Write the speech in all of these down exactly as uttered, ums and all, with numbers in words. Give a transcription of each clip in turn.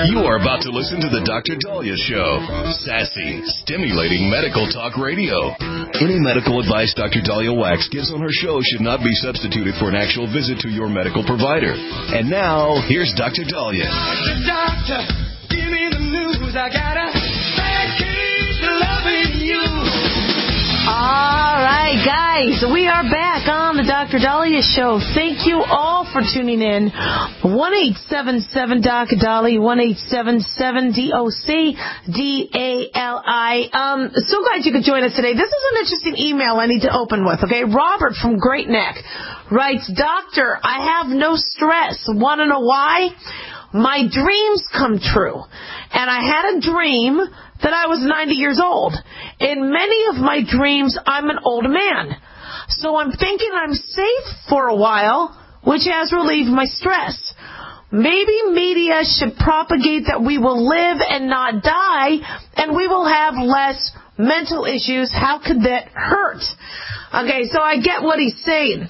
You are about to listen to the Doctor Dahlia Show. Sassy, stimulating medical talk radio. Any medical advice Doctor Dahlia Wax gives on her show should not be substituted for an actual visit to your medical provider. And now, here's Doctor Dahlia. Doctor, give me the news. I got a bad case of loving you. All right, guys, we are back on the Doctor Dahlia Show. Thank you all for tuning in. one eight seven seven D O C Dahlia, one eight seven seven D O C D A L I. Um, so glad you could join us today. This is an interesting email I need to open with, okay? Robert from Great Neck writes, Doctor, I have no stress. Want to know why? My dreams come true. And I had a dream that I was ninety years old. In many of my dreams, I'm an old man. So I'm thinking I'm safe for a while, which has relieved my stress. Maybe media should propagate that we will live and not die, and we will have less mental issues. How could that hurt? Okay, so I get what he's saying.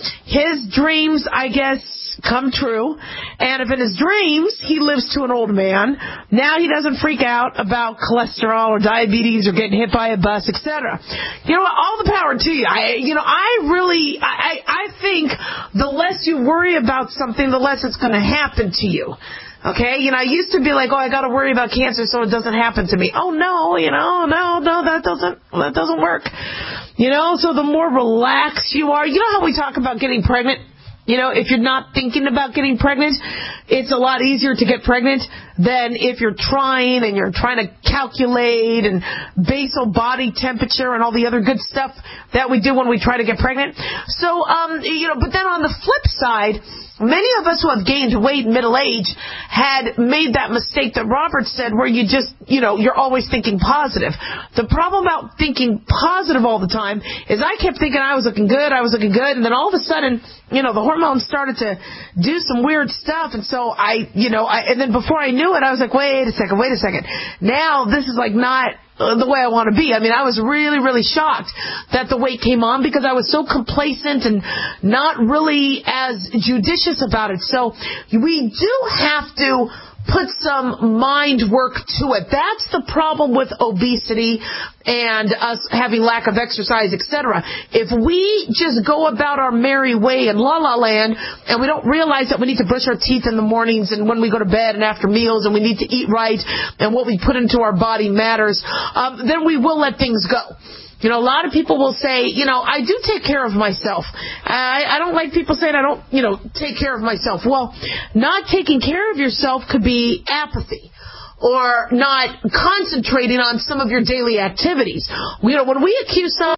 His dreams, I guess, come true. And if in his dreams he lives to an old man, now he doesn't freak out about cholesterol or diabetes or getting hit by a bus, et cetera. You know what? All the power to you. I, you know, I really, I, I think the less you worry about something, the less it's going to happen to you. Okay, you know, I used to be like, oh, I got to worry about cancer so it doesn't happen to me. Oh, no, you know, no, no, that doesn't, that doesn't work. You know, so the more relaxed you are, you know how we talk about getting pregnant? You know, if you're not thinking about getting pregnant, it's a lot easier to get pregnant than if you're trying and you're trying to calculate and basal body temperature and all the other good stuff that we do when we try to get pregnant. So, um, you know, but then on the flip side, many of us who have gained weight in middle age had made that mistake that Robert said where you just, you know, you're always thinking positive. The problem about thinking positive all the time is I kept thinking I was looking good, I was looking good, and then all of a sudden, you know, the hormones started to do some weird stuff, and so I, you know, I, and then before I knew it, I was like, wait a second, wait a second. Now this is like not the way I want to be. I mean, I was really, really shocked that the weight came on because I was so complacent and not really as judicious about it. So we do have to put some mind work to it. That's the problem with obesity and us having lack of exercise, et cetera. If we just go about our merry way in la la land and we don't realize that we need to brush our teeth in the mornings and when we go to bed and after meals and we need to eat right and what we put into our body matters, um, then we will let things go. You know, a lot of people will say, you know, I do take care of myself. I, I don't like people saying I don't, you know, take care of myself. Well, not taking care of yourself could be apathy or not concentrating on some of your daily activities. You know, when we accuse some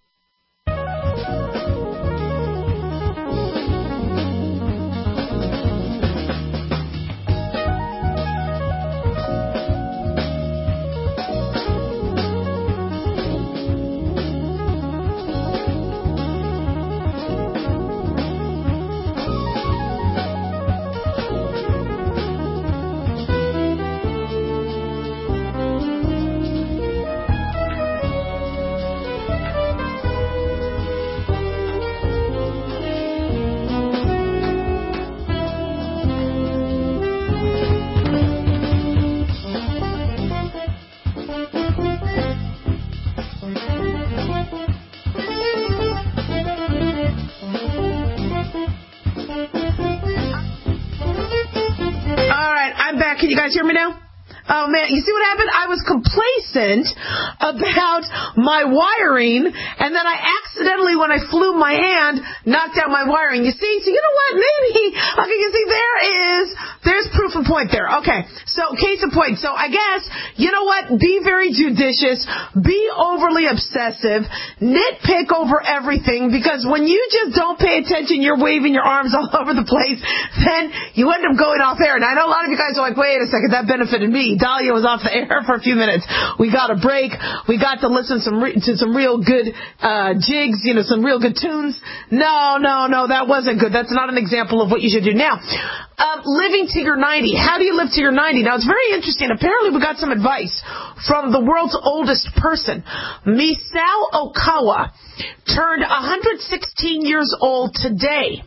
Can you guys hear me now? Oh, man, you see what happened? I was complacent about my wiring, and then I accidentally, when I flew my hand, knocked out my wiring. You see? So you know what? Maybe, okay, you see, there is, there's proof of point there. Okay, so case in point. So I guess, you know what? Be very judicious. Be overly obsessive. Nitpick over everything, because when you just don't pay attention, you're waving your arms all over the place, then you end up going off air. And I know a lot of you guys are like, wait a second, that benefited me. Dahlia was off the air for a few minutes. We got a break. We got to listen some re- to some real good uh, jigs, you know, some real good tunes. No, no, no, that wasn't good. That's not an example of what you should do. Now, um, living to your ninety. How do you live to your ninety? Now, it's very interesting. Apparently, we got some advice from the world's oldest person. Misao Okawa turned one hundred sixteen years old today.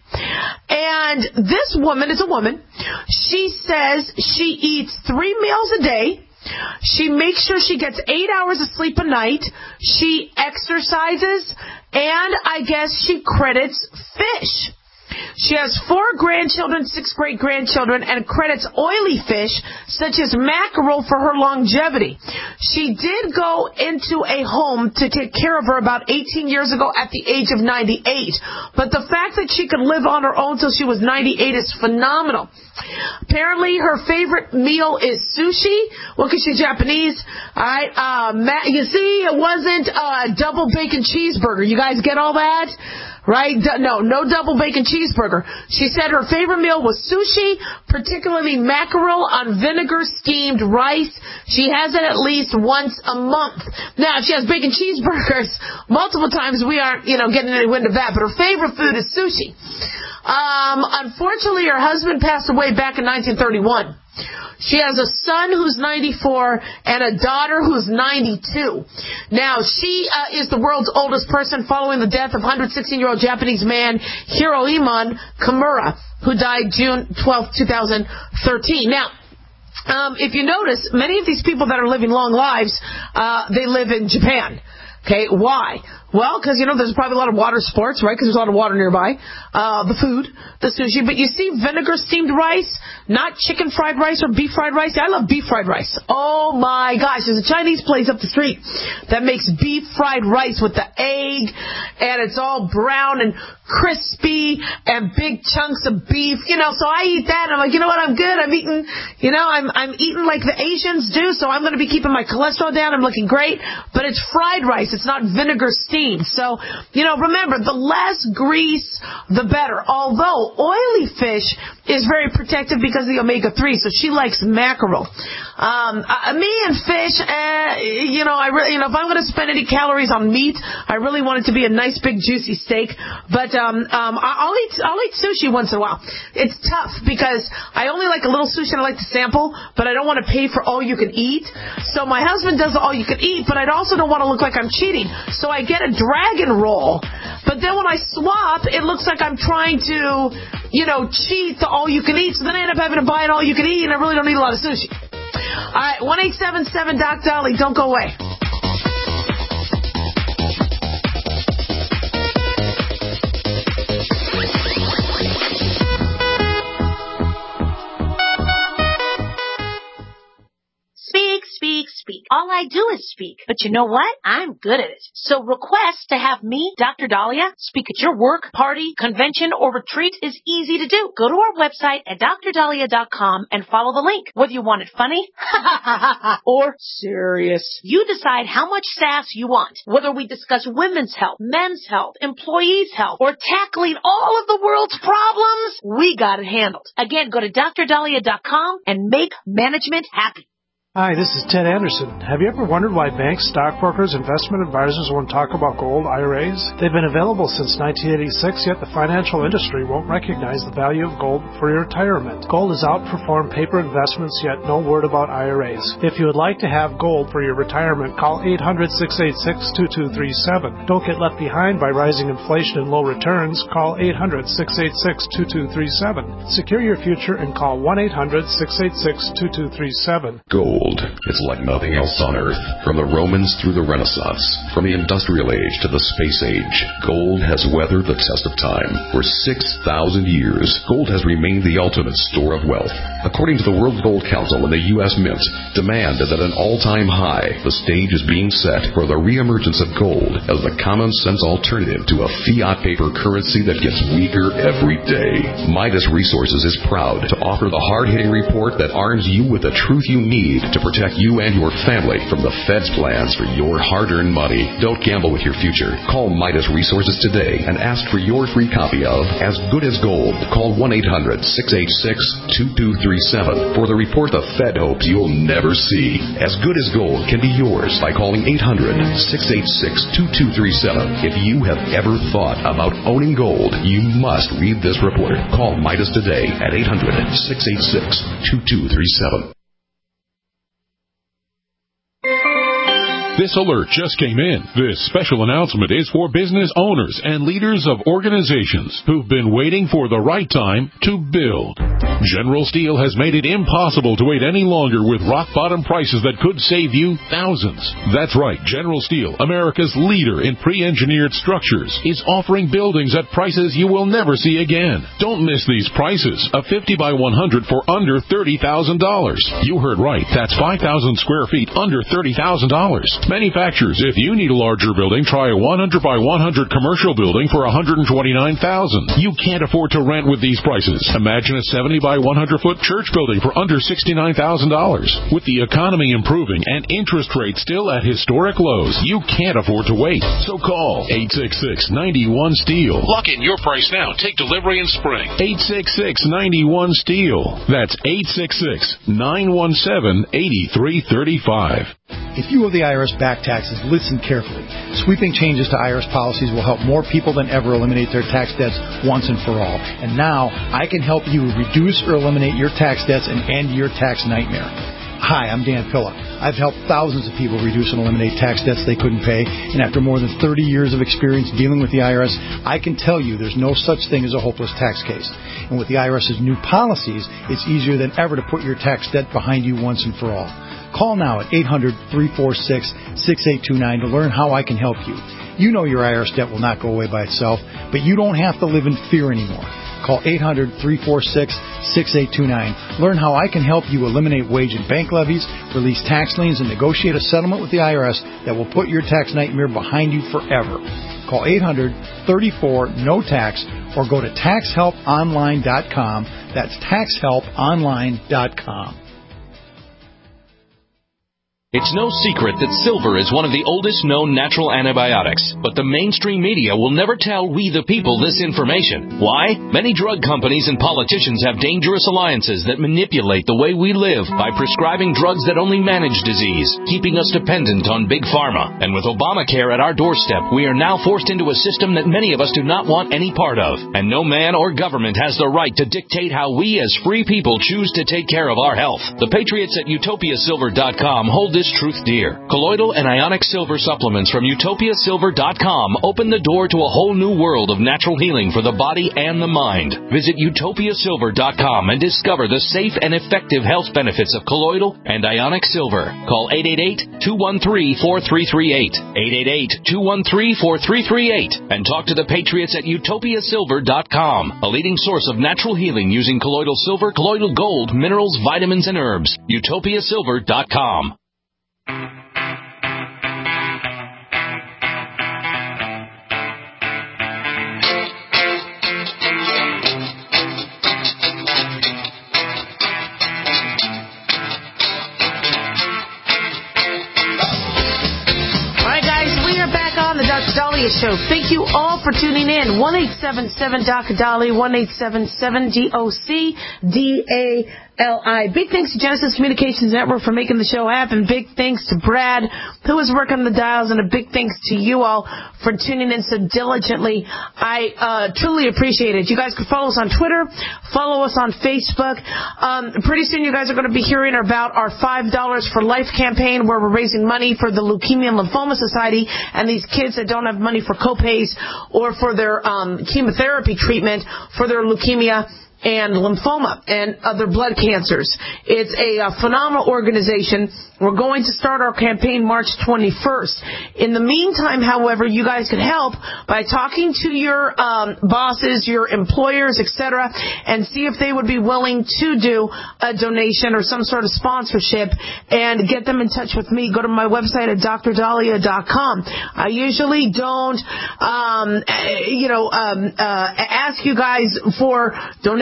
And this woman is a woman. She says she eats three meals a day. She makes sure she gets eight hours of sleep a night. She exercises. And I guess she credits fish. She has four grandchildren, six great-grandchildren, and credits oily fish, such as mackerel, for her longevity. She did go into a home to take care of her about eighteen years ago at the age of ninety-eight. But the fact that she could live on her own till she was ninety-eight is phenomenal. Apparently, her favorite meal is sushi. Well, because she's Japanese. All right, uh, you see, it wasn't a double bacon cheeseburger. You guys get all that? Right? No, no double bacon cheeseburger. She said her favorite meal was sushi, particularly mackerel on vinegar steamed rice. She has it at least once a month. Now, if she has bacon cheeseburgers multiple times, we aren't, you know, getting any wind of that. But her favorite food is sushi. Um, unfortunately, her husband passed away back in nineteen thirty-one. She has a son who's ninety-four and a daughter who's ninety-two. Now, she uh, is the world's oldest person following the death of one hundred sixteen-year-old Japanese man Hiroiman Kimura, who died June twelfth, twenty thirteen. Now, um, if you notice, many of these people that are living long lives, uh, they live in Japan. Okay, why? Well, because, you know, there's probably a lot of water sports, right? Because there's a lot of water nearby. Uh, the food, the sushi. But you see vinegar steamed rice, not chicken fried rice or beef fried rice. I love beef fried rice. Oh, my gosh. There's a Chinese place up the street that makes beef fried rice with the egg, and it's all brown and crispy and big chunks of beef. You know, so I eat that, and I'm like, you know what? I'm good. I'm eating, you know, I'm, I'm eating like the Asians do, so I'm going to be keeping my cholesterol down. I'm looking great. But it's fried rice. It's not vinegar steamed. So, you know, remember, the less grease, the better. Although oily fish is very protective because of the omega three, so she likes mackerel. Um, uh, me and fish, uh, you know, I really, you know, if I'm going to spend any calories on meat, I really want it to be a nice big juicy steak. But um, um, I'll eat, I'll eat sushi once in a while. It's tough because I only like a little sushi and I like to sample, but I don't want to pay for all you can eat. So my husband does the all you can eat, but I also don't want to look like I'm cheating. So I get a dragon roll, but then when I swap, it looks like I'm trying to, you know, cheat the all you can eat. So then I end up having to buy an all you can eat, and I really don't eat a lot of sushi. All right, one eight seven seven Doc Dolly. Don't go away. Speak, speak, speak. All I do is speak. But you know what? I'm good at it. So request to have me, Doctor Dahlia, speak at your work, party, convention, or retreat is easy to do. Go to our website at dr dahlia dot com and follow the link. Whether you want it funny or serious, you decide how much sass you want. Whether we discuss women's health, men's health, employees' health, or tackling all of the world's problems, we got it handled. Again, go to dr dahlia dot com and make management happy. Hi, this is Ted Anderson. Have you ever wondered why banks, stockbrokers, investment advisors won't talk about gold I R As? They've been available since nineteen eighty-six, yet the financial industry won't recognize the value of gold for your retirement. Gold has outperformed paper investments, yet no word about I R As. If you would like to have gold for your retirement, call eight hundred, six eight six, two two three seven. Don't get left behind by rising inflation and low returns. Call eight hundred, six eight six, two two three seven. Secure your future and call one eight hundred, six eight six, two two three seven. Gold. It's like nothing else on Earth. From the Romans through the Renaissance, from the Industrial Age to the Space Age, gold has weathered the test of time. For six thousand years, gold has remained the ultimate store of wealth. According to the World Gold Council and the U S Mint, demand is at an all-time high. The stage is being set for the reemergence of gold as the common-sense alternative to a fiat paper currency that gets weaker every day. Midas Resources is proud to offer the hard-hitting report that arms you with the truth you need to protect you and your family from the Fed's plans for your hard-earned money. Don't gamble with your future. Call Midas Resources today and ask for your free copy of As Good as Gold. Call one eight hundred six eight six two two three seven for the report the Fed hopes you'll never see. As Good as Gold can be yours by calling eight hundred six eight six two two three seven. If you have ever thought about owning gold, you must read this report. Call Midas today at eight hundred six eight six two two three seven. This alert just came in. This special announcement is for business owners and leaders of organizations who've been waiting for the right time to build. General Steel has made it impossible to wait any longer with rock-bottom prices that could save you thousands. That's right. General Steel, America's leader in pre-engineered structures, is offering buildings at prices you will never see again. Don't miss these prices. A fifty by one hundred for under thirty thousand dollars. You heard right. That's five thousand square feet under thirty thousand dollars. Manufacturers, if you need a larger building, try a one hundred by one hundred commercial building for one hundred twenty-nine thousand dollars. You can't afford to rent with these prices. Imagine a seventy by one hundred foot church building for under sixty-nine thousand dollars. With the economy improving and interest rates still at historic lows, you can't afford to wait. So call eight six six, nine one, STEEL. Lock in your price now. Take delivery in spring. eight six six, nine one, STEEL. That's eight six six, nine one seven, eight three three five. If you owe the I R S back taxes, listen carefully. Sweeping changes to I R S policies will help more people than ever eliminate their tax debts once and for all. And now, I can help you reduce or eliminate your tax debts and end your tax nightmare. Hi, I'm Dan Pilla. I've helped thousands of people reduce and eliminate tax debts they couldn't pay, and after more than thirty years of experience dealing with the I R S, I can tell you there's no such thing as a hopeless tax case. And with the IRS's new policies, it's easier than ever to put your tax debt behind you once and for all. Call now at eight hundred, three four six, six eight two nine to learn how I can help you. You know your I R S debt will not go away by itself, but you don't have to live in fear anymore. Call eight hundred, three four six, six eight two nine. Learn how I can help you eliminate wage and bank levies, release tax liens, and negotiate a settlement with the I R S that will put your tax nightmare behind you forever. Call eight hundred, three four, N O T A X or go to tax help online dot com. That's tax help online dot com. It's no secret that silver is one of the oldest known natural antibiotics, but the mainstream media will never tell we the people this information. Why? Many drug companies and politicians have dangerous alliances that manipulate the way we live by prescribing drugs that only manage disease, keeping us dependent on big pharma. And with Obamacare at our doorstep, we are now forced into a system that many of us do not want any part of. And no man or government has the right to dictate how we as free people choose to take care of our health. The patriots at utopia silver dot com hold this truth dear. Colloidal and ionic silver supplements from utopia silver dot com open the door to a whole new world of natural healing for the body and the mind. Visit utopia silver dot com and discover the safe and effective health benefits of colloidal and ionic silver. Call eight eight eight, two one three, four three three eight, eight eight eight, two one three, four three three eight, and talk to the patriots at utopia silver dot com, a leading source of natural healing using colloidal silver, colloidal gold, minerals, vitamins, and herbs. utopia silver dot com. Show. Thank you all for tuning in. one eight seven seven D O C D A L I, one eight seven seven D O C D A L I. Big thanks to Genesis Communications Network for making the show happen. Big thanks to Brad, who was working the dials, and a big thanks to you all for tuning in so diligently. I uh, truly appreciate it. You guys can follow us on Twitter, follow us on Facebook. Um, pretty soon you guys are going to be hearing about our five dollars for Life campaign, where we're raising money for the Leukemia and Lymphoma Society and these kids that don't have money for co-pays or for their um, chemotherapy treatment for their leukemia and lymphoma and other blood cancers. It's a, a phenomenal organization. We're going to start our campaign March twenty-first. In the meantime, however, you guys can help by talking to your um, bosses, your employers, et cetera, and see if they would be willing to do a donation or some sort of sponsorship, and get them in touch with me. Go to my website at dr dahlia dot com. I usually don't, um, you know, um, uh, ask you guys for donations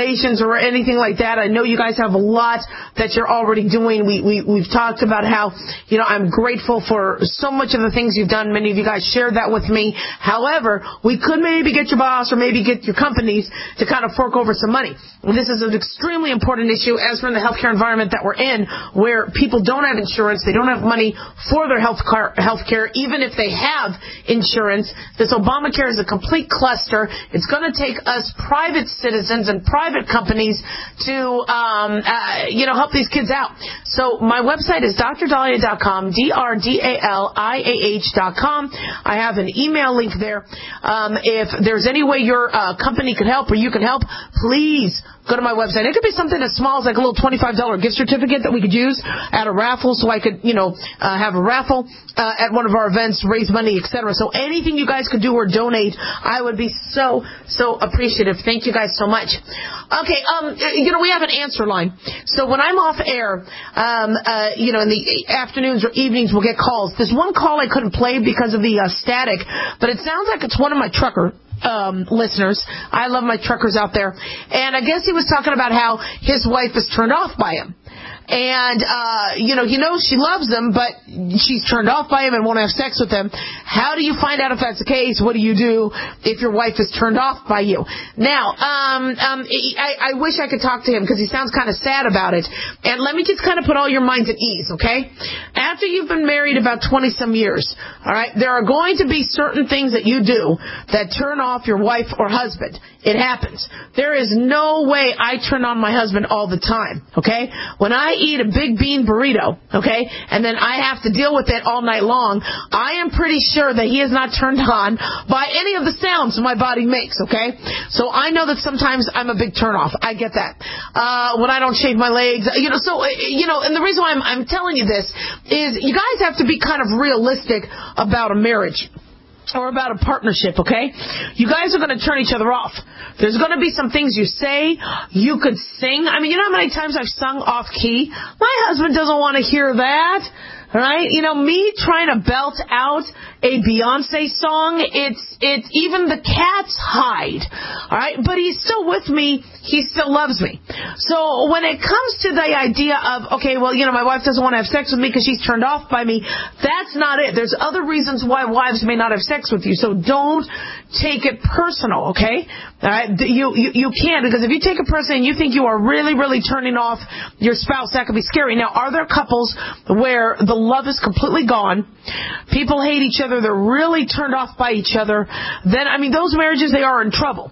congratulations or anything like that. I know you guys have a lot that you're already doing. We, we, we've talked about how, you know, I'm grateful for so much of the things you've done. Many of you guys shared that with me. However, we could maybe get your boss or maybe get your companies to kind of fork over some money. This is an extremely important issue as we're in the healthcare environment that we're in, where people don't have insurance. They don't have money for their health car, health care, even if they have insurance. This Obamacare is a complete cluster. It's going to take us private citizens and private companies to, um, uh, you know, help these kids out. So my website is D R Dahlia dot com, D R D A L I A H dot com. I have an email link there. Um, if there's any way your uh, company could help or you can help, please go to my website. It could be something as small as like a little twenty-five dollars gift certificate that we could use at a raffle, so I could, you know, uh, have a raffle uh, at one of our events, raise money, et cetera. So anything you guys could do or donate, I would be so, so appreciative. Thank you guys so much. Okay, um, you know, we have an answer line. So when I'm off air, um, uh, you know, in the afternoons or evenings, we'll get calls. There's one call I couldn't play because of the uh, static, but it sounds like it's one of my trucker Um, listeners. I love my truckers out there. And I guess he was talking about how his wife is turned off by him. And, uh, you know, he knows she loves him, but she's turned off by him and won't have sex with him. How do you find out if that's the case? What do you do if your wife is turned off by you? Now, um, um, I, I wish I could talk to him because he sounds kind of sad about it. And let me just kind of put all your minds at ease, okay? After you've been married about twenty-some years, all right, there are going to be certain things that you do that turn off your wife or husband. It happens. There is no way I turn on my husband all the time, okay? When I eat a big bean burrito, okay, and then I have to deal with it all night long, I am pretty sure that he is not turned on by any of the sounds my body makes, okay? So I know that sometimes I'm a big turnoff. I get that. Uh, when I don't shave my legs, you know, so, you know, and the reason why I'm, I'm telling you this is you guys have to be kind of realistic about a marriage or about a partnership, okay? You guys are going to turn each other off. There's going to be some things you say. You could sing. I mean, you know how many times I've sung off key? My husband doesn't want to hear that. Right? You know, me trying to belt out a Beyonce song, it's, it's, even the cats hide. Alright? But he's still with me. He still loves me. So when it comes to the idea of, okay, well, you know, my wife doesn't want to have sex with me because she's turned off by me, that's not it. There's other reasons why wives may not have sex with you. So don't take it personal, okay? Alright? You, you, you can't, because if you take it personally and you think you are really, really turning off your spouse, that could be scary. Now, are there couples where the love is completely gone, people hate each other, they're really turned off by each other, then, I mean, those marriages, they are in trouble.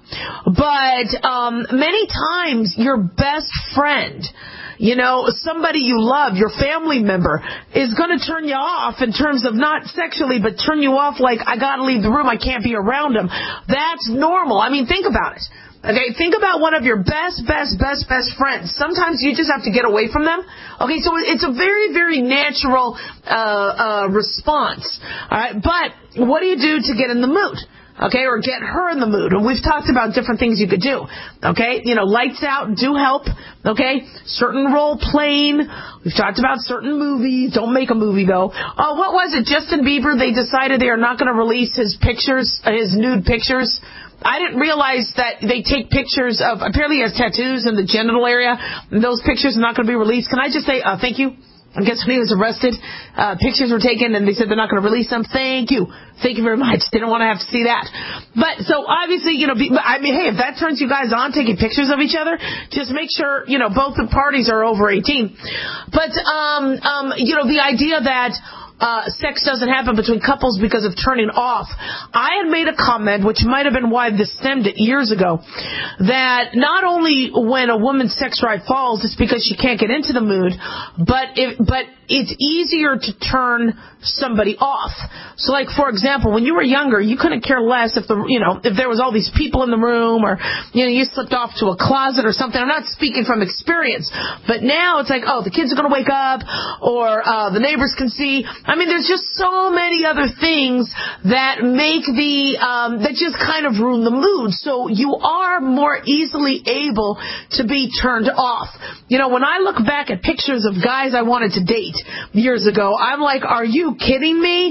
But um, many times, your best friend, you know, somebody you love, your family member, is going to turn you off in terms of not sexually, but turn you off like, I got to leave the room, I can't be around him. That's normal. I mean, think about it. Okay, think about one of your best, best, best, best friends. Sometimes you just have to get away from them. Okay, so it's a very, very natural uh, uh, response. All right, but what do you do to get in the mood? Okay, or get her in the mood. And we've talked about different things you could do. Okay, you know, lights out do help. Okay, certain role playing. We've talked about certain movies. Don't make a movie though. Oh, what was it? Justin Bieber, they decided they are not going to release his pictures, his nude pictures. I didn't realize that they take pictures of, apparently he has tattoos in the genital area, and those pictures are not going to be released. Can I just say uh, thank you? I guess when he was arrested, uh, pictures were taken and they said they're not going to release them. Thank you. Thank you very much. Didn't want to have to see that. But so obviously, you know, be, I mean, hey, if that turns you guys on taking pictures of each other, just make sure, you know, both the parties are over eighteen. But, um, um, you know, the idea that Uh, sex doesn't happen between couples because of turning off. I had made a comment, which might have been why this stemmed it years ago, that not only when a woman's sex drive falls, it's because she can't get into the mood, but if, but it's easier to turn somebody off. So, like, for example, when you were younger, you couldn't care less if the, you know, if there was all these people in the room, or, you know, you slipped off to a closet or something. I'm not speaking from experience, but now it's like, oh, the kids are going to wake up, or uh, the neighbors can see. I mean, there's just so many other things that make the, um, that just kind of ruin the mood. So you are more easily able to be turned off. You know, when I look back at pictures of guys I wanted to date years ago, I'm like, are you kidding me?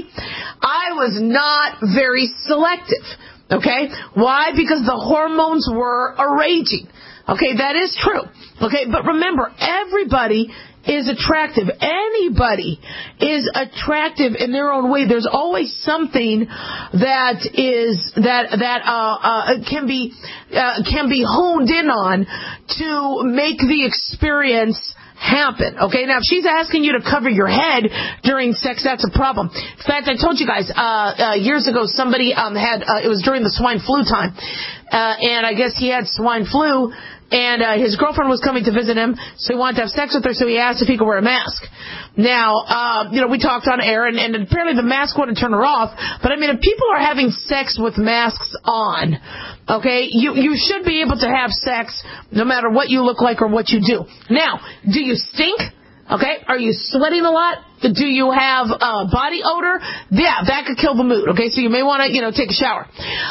I was not very selective. Okay? Why? Because the hormones were a raging. Okay, that is true. Okay, but remember, everybody is attractive. Anybody is attractive in their own way. There's always something that is that that uh, uh, can be uh, can be honed in on to make the experience happen. Okay, now if she's asking you to cover your head during sex, that's a problem. In fact, I told you guys uh, uh, years ago somebody um, had uh, it was during the swine flu time, uh, and I guess he had swine flu. And uh, his girlfriend was coming to visit him, so he wanted to have sex with her, so he asked if he could wear a mask. Now, uh, you know, we talked on air, and, and apparently the mask wouldn't turn her off. But, I mean, if people are having sex with masks on, okay, you, you should be able to have sex no matter what you look like or what you do. Now, do you stink? Okay, are you sweating a lot? Do you have uh, body odor? Yeah, that could kill the mood. Okay, so you may want to, you know, take a shower.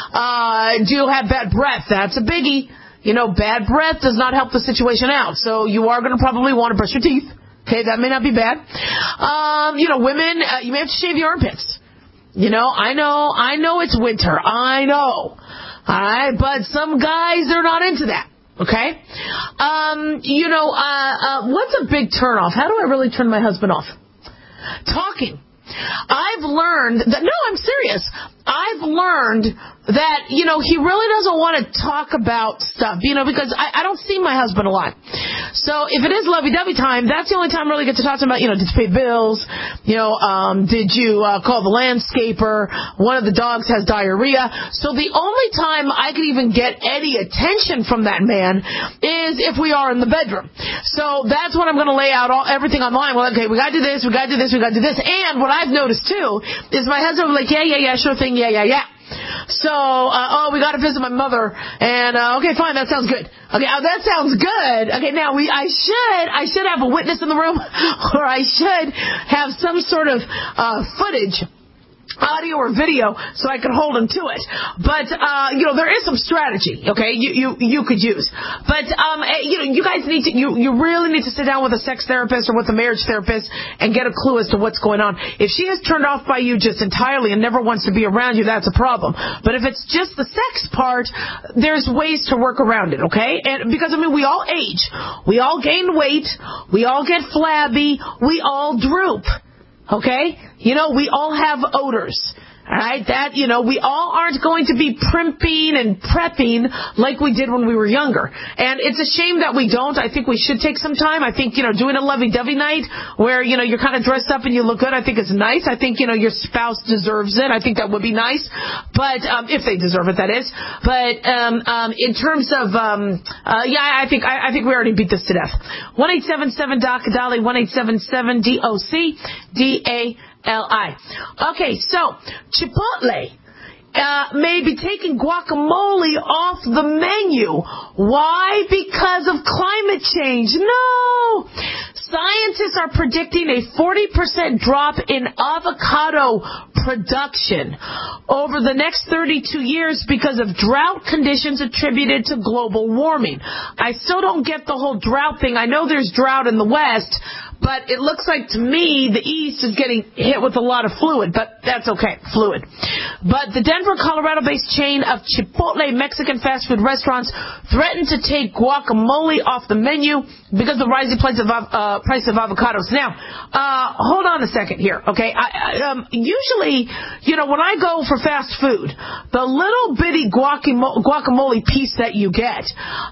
Uh, do you have bad breath? That's a biggie. You know, bad breath does not help the situation out. So you are going to probably want to brush your teeth. Okay, that may not be bad. Um, you know, women, uh, you may have to shave your armpits. You know, I know, I know it's winter. I know. All right, but some guys, they're not into that. Okay? Um, you know, uh, uh, what's a big turnoff? How do I really turn my husband off? Talking. I've learned that, no, I'm serious. I've learned that, you know, he really doesn't want to talk about stuff, you know, because I, I don't see my husband a lot. So if it is lovey-dovey time, that's the only time I really get to talk to him about, you know, did you pay bills? You know, um, did you uh, call the landscaper? One of the dogs has diarrhea. So the only time I could even get any attention from that man is if we are in the bedroom. So that's when I'm going to lay out all, everything online. Well, okay, we got to do this, we got to do this, we got to do this. And what I've noticed, too, is my husband will be like, yeah, yeah, yeah, sure thing, yeah, yeah, yeah. So, uh, oh, we got to visit my mother, and uh, okay, fine, that sounds good. Okay, uh, that sounds good. Okay, now we, I should, I should have a witness in the room, or I should have some sort of uh, footage, audio or video, so I could hold him to it. But, uh, you know, there is some strategy, okay, you you, you could use. But, um, you know, you guys need to, you, you really need to sit down with a sex therapist or with a marriage therapist and get a clue as to what's going on. If she is turned off by you just entirely and never wants to be around you, that's a problem. But if it's just the sex part, there's ways to work around it, okay? And because, I mean, we all age. We all gain weight. We all get flabby. We all droop. Okay? You know, we all have odors. All right? That, you know, we all aren't going to be primping and prepping like we did when we were younger. And it's a shame that we don't. I think we should take some time. I think, you know, doing a lovey-dovey night where, you know, you're kind of dressed up and you look good, I think it's nice. I think, you know, your spouse deserves it. I think that would be nice. But, um, if they deserve it, that is. But, um, um, in terms of, um, uh, yeah, I think, I, I think we already beat this to death. one eight seven seven D O C A D A L Y, one eight seven seven D O C D A L I. Okay, so Chipotle uh, may be taking guacamole off the menu. Why? Because of climate change. No! Scientists are predicting a forty percent drop in avocado production over the next thirty-two years because of drought conditions attributed to global warming. I still don't get the whole drought thing. I know there's drought in the West, but it looks like to me the East is getting hit with a lot of fluid, but that's okay, fluid. But the Denver, Colorado-based chain of Chipotle Mexican fast food restaurants threatened to take guacamole off the menu because of the rising price of, uh, price of avocados. Now, uh, hold on a second here, okay? I, I, um, usually, you know, when I go for fast food, the little bitty guacamole, guacamole piece that you get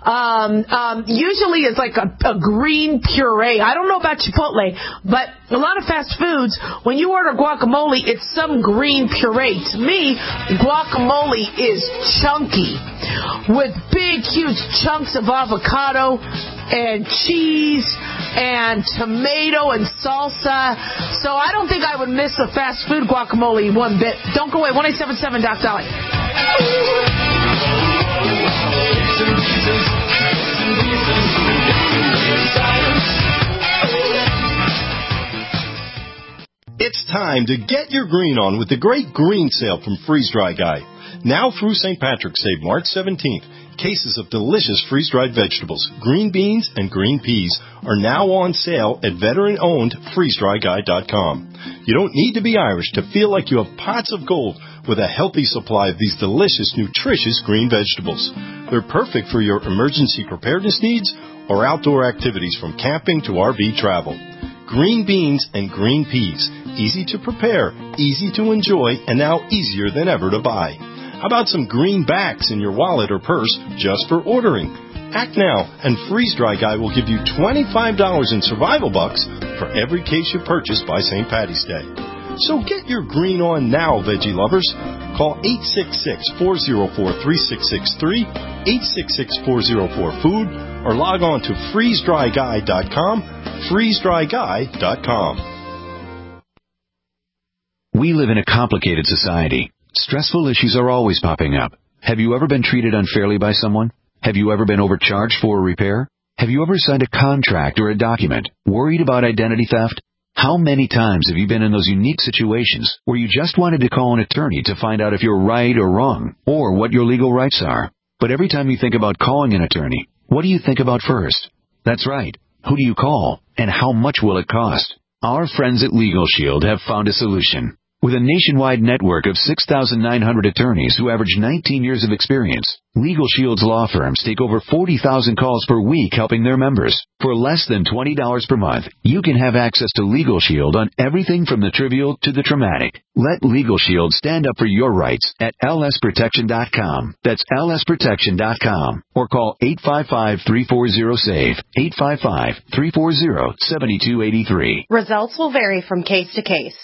um, um, usually is like a, a green puree. I don't know about Chipotle, but a lot of fast foods, when you order guacamole, it's some green puree. To me, guacamole is chunky with big, huge chunks of avocado and cheese and tomato and salsa. So I don't think I would miss a fast food guacamole one bit. Don't go away. one eight seven seven D O C A D A L Y. It's time to get your green on with the great green sale from Freeze Dry Guy. Now through Saint Patrick's Day, March seventeenth, cases of delicious freeze-dried vegetables, green beans, and green peas are now on sale at veteran-owned freeze dry guy dot com. You don't need to be Irish to feel like you have pots of gold with a healthy supply of these delicious, nutritious green vegetables. They're perfect for your emergency preparedness needs or outdoor activities from camping to R V travel. Green beans and green peas. Easy to prepare, easy to enjoy, and now easier than ever to buy. How about some greenbacks in your wallet or purse just for ordering? Act now, and Freeze Dry Guy will give you twenty-five dollars in survival bucks for every case you purchase by Saint Patty's Day. So get your green on now, veggie lovers. Call eight six six, four oh four, three six six three, eight six six, four oh four, food, or log on to freeze dry guy dot com, freeze dry guy dot com. We live in a complicated society. Stressful issues are always popping up. Have you ever been treated unfairly by someone? Have you ever been overcharged for a repair? Have you ever signed a contract or a document worried about identity theft? How many times have you been in those unique situations where you just wanted to call an attorney to find out if you're right or wrong, or what your legal rights are? But every time you think about calling an attorney, what do you think about first? That's right. Who do you call, and how much will it cost? Our friends at Legal Shield have found a solution. With a nationwide network of six thousand nine hundred attorneys who average nineteen years of experience, Legal Shield's law firms take over forty thousand calls per week helping their members. For less than twenty dollars per month, you can have access to Legal Shield on everything from the trivial to the traumatic. Let Legal Shield stand up for your rights at L S protection dot com. That's L S protection dot com. Or call eight five five, three four zero, S A V E, eight five five, three four zero, seven two eight three. Results will vary from case to case.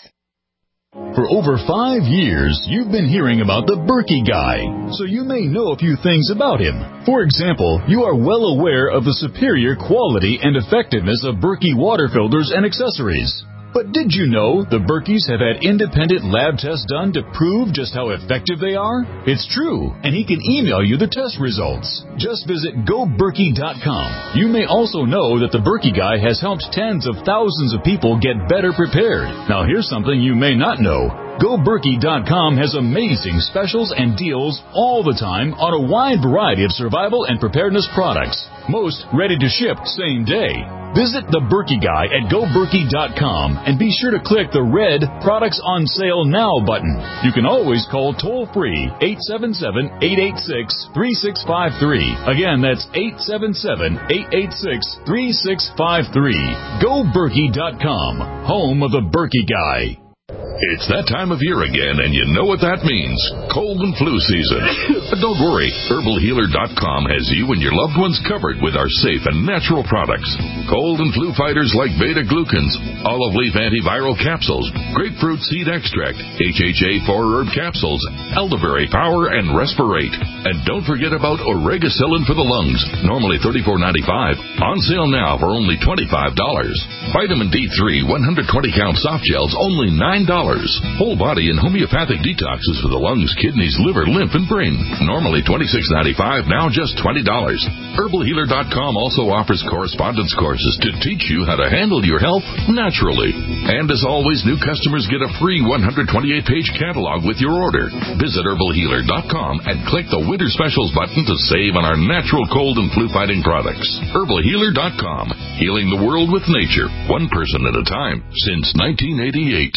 For over five years, you've been hearing about the Berkey Guy, so you may know a few things about him. For example, you are well aware of the superior quality and effectiveness of Berkey water filters and accessories. But did you know the Berkeys have had independent lab tests done to prove just how effective they are? It's true, and he can email you the test results. Just visit go berkey dot com. You may also know that the Berkey Guy has helped tens of thousands of people get better prepared. Now here's something you may not know. go berkey dot com has amazing specials and deals all the time on a wide variety of survival and preparedness products. Most ready to ship same day. Visit the Berkey Guy at go berkey dot com and be sure to click the red Products on Sale Now button. You can always call toll-free eight seven seven, eight eight six, three six five three. Again, that's eight seven seven, eight eight six, three six five three. go berkey dot com, home of the Berkey Guy. It's that time of year again, and you know what that means. Cold and flu season. But don't worry. herbal healer dot com has you and your loved ones covered with our safe and natural products. Cold and flu fighters like beta-glucans, olive leaf antiviral capsules, grapefruit seed extract, H H A four herb capsules, elderberry power, and respirate. And don't forget about Oregacillin for the lungs, normally thirty-four ninety-five, on sale now for only twenty-five dollars. Vitamin D three one hundred twenty count soft gels, only nine dollars. Whole body and homeopathic detoxes for the lungs, kidneys, liver, lymph, and brain. Normally twenty-six ninety-five, now just twenty dollars. herbal healer dot com also offers correspondence courses to teach you how to handle your health naturally. And as always, new customers get a free one hundred twenty-eight page catalog with your order. Visit herbal healer dot com and click the Winter Specials button to save on our natural cold and flu fighting products. herbal healer dot com. Healing the world with nature, one person at a time, since nineteen eighty-eight.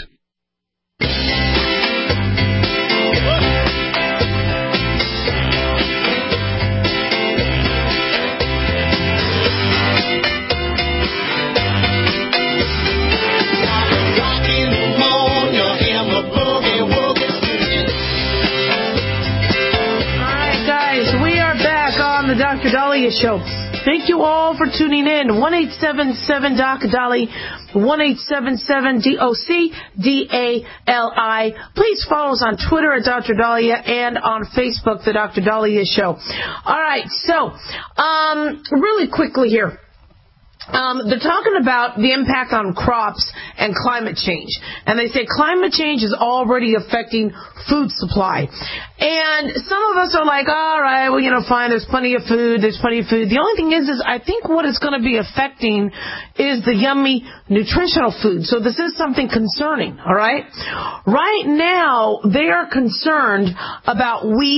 The Doctor Dahlia Show. Thank you all for tuning in. one eight seven seven D O C D A L I, one eight seven seven D O C D A L I. Please follow us on Twitter at Doctor Dahlia and on Facebook, The Doctor Dahlia Show. All right, so um, really quickly here. Um, they're talking about the impact on crops and climate change. And they say climate change is already affecting food supply. And some of us are like, all right, well, you know, fine, there's plenty of food, there's plenty of food. The only thing is, is I think what it's going to be affecting is the yummy nutritional food. So this is something concerning, all right? Right now, they are concerned about wheat,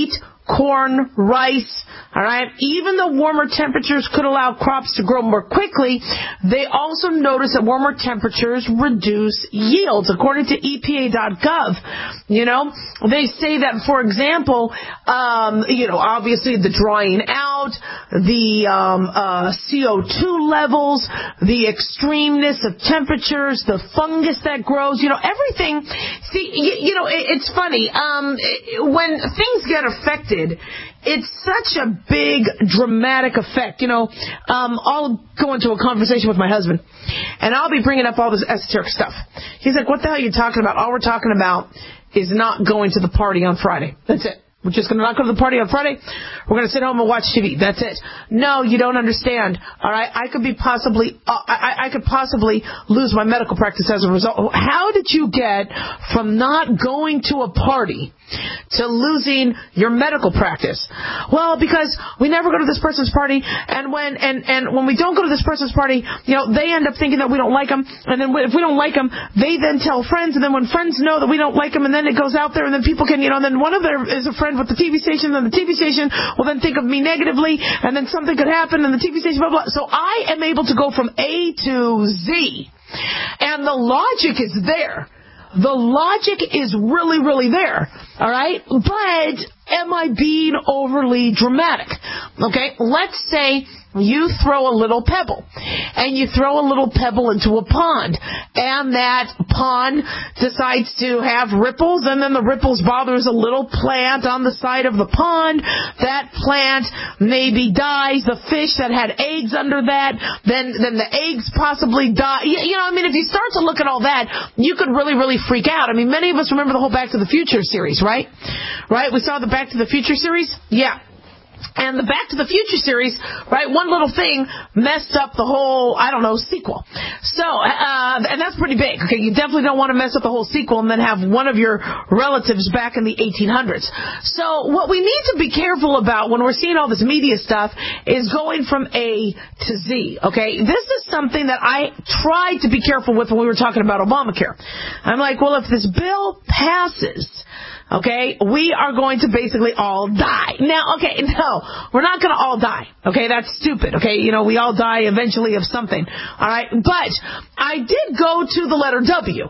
corn, rice, all right? Even though warmer temperatures could allow crops to grow more quickly, they also notice that warmer temperatures reduce yields. According to E P A dot gov, you know, they say that, for example, um, you know, obviously the drying out, the um, uh, C O two levels, the extremeness of temperatures, the fungus that grows, you know, everything. See, you, you know, it, it's funny. Um, when things get affected, it's such a big, dramatic effect. You know, um, I'll go into a conversation with my husband, and I'll be bringing up all this esoteric stuff. He's like, what the hell are you talking about? All we're talking about is not going to the party on Friday. That's it. We're just going to not go to the party on Friday. We're going to sit home and watch T V. That's it. No, you don't understand. All right, I could be possibly, uh, I, I could possibly lose my medical practice as a result. How did you get from not going to a party to losing your medical practice? Well, because we never go to this person's party, and when and and when we don't go to this person's party, you know, they end up thinking that we don't like them, and then if we don't like them, they then tell friends, and then when friends know that we don't like them, and then it goes out there, and then people can, you know, and then one of them is a friend with the T V station, and the T V station will then think of me negatively, and then something could happen, and the T V station, blah, blah. So I am able to go from A to Z, and the logic is there. The logic is really, really there, all right? But am I being overly dramatic? Okay, let's say you throw a little pebble, and you throw a little pebble into a pond, and that pond decides to have ripples, and then the ripples bothers a little plant on the side of the pond. That plant maybe dies. The fish that had eggs under that, then then the eggs possibly die. You, you know, I mean, if you start to look at all that, you could really, really freak out. I mean, many of us remember the whole Back to the Future series, right? Right? We saw the Back to the Future series? Yeah. And the Back to the Future series, right, one little thing messed up the whole, I don't know, sequel. So, uh, and that's pretty big, okay? You definitely don't want to mess up the whole sequel and then have one of your relatives back in the eighteen hundreds. So what we need to be careful about when we're seeing all this media stuff is going from A to Z, okay? This is something that I tried to be careful with when we were talking about Obamacare. I'm like, well, if this bill passes, okay, we are going to basically all die. Now, okay, no, we're not going to all die. Okay, that's stupid. Okay, you know, we all die eventually of something. All right, but I did go to the letter W.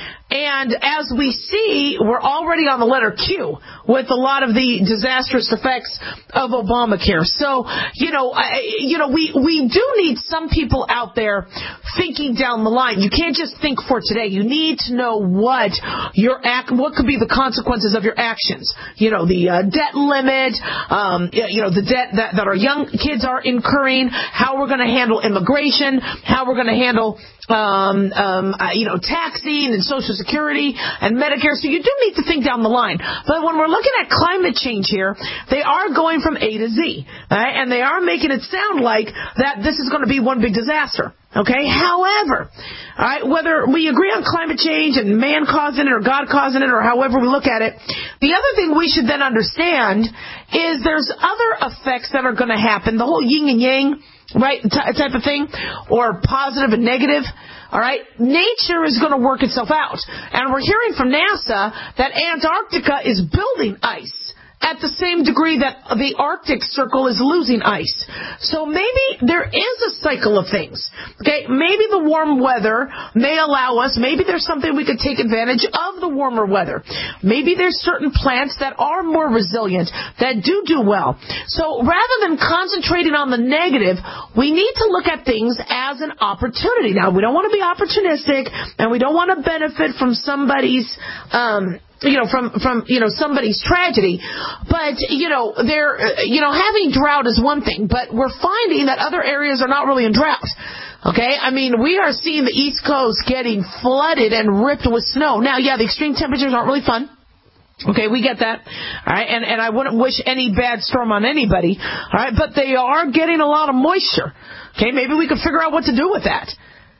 And as we see, we're already on the letter Q with a lot of the disastrous effects of Obamacare. So, you know, I, you know, we, we do need some people out there thinking down the line. You can't just think for today. You need to know what your act, what could be the consequences of your actions. You know, the uh, debt limit, um, you know, the debt that, that our young kids are incurring, how we're going to handle immigration, how we're going to handle Um, um, uh, you know, taxing and Social Security and Medicare. So you do need to think down the line. But when we're looking at climate change here, they are going from A to Z, right? And they are making it sound like that this is going to be one big disaster. Okay. However, all right, whether we agree on climate change and man causing it or God causing it or however we look at it, the other thing we should then understand is there's other effects that are going to happen. The whole yin and yang, right, t- type of thing, or positive and negative. All right, nature is going to work itself out, and we're hearing from NASA that Antarctica is building ice at the same degree that the Arctic Circle is losing ice. So maybe there is a cycle of things. Okay, maybe the warm weather may allow us, maybe there's something we could take advantage of the warmer weather. Maybe there's certain plants that are more resilient, that do do well. So rather than concentrating on the negative, we need to look at things as an opportunity. Now, we don't want to be opportunistic, and we don't want to benefit from somebody's um you know, from, from, you know, somebody's tragedy. But, you know, they're, you know, having drought is one thing, but we're finding that other areas are not really in drought. Okay? I mean, we are seeing the East Coast getting flooded and ripped with snow. Now, yeah, the extreme temperatures aren't really fun. Okay, we get that. All right, and, and I wouldn't wish any bad storm on anybody. All right, but they are getting a lot of moisture. Okay, maybe we could figure out what to do with that.